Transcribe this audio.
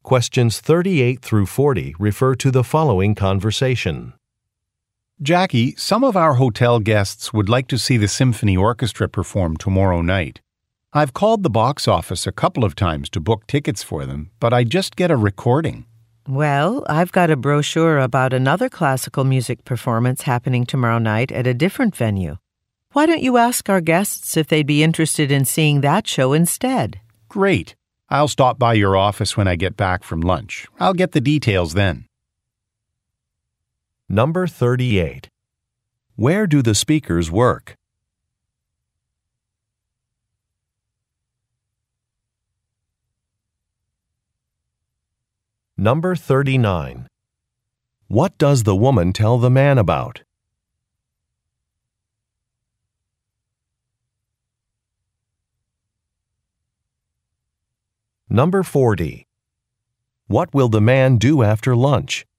Questions 38 through 40 refer to the following conversation. Jackie, some of our hotel guests would like to see the symphony orchestra perform tomorrow night. I've called the box office a couple of times to book tickets for them, but I just get a recording. Well, I've got a brochure about another classical music performance happening tomorrow night at a different venue. Why don't you ask our guests if they'd be interested in seeing that show instead? Great. I'll stop by your office when I get back from lunch. I'll get the details then. Number 38. Where do the speakers work? Number 39. What does the woman tell the man about? Number 40. What will the man do after lunch?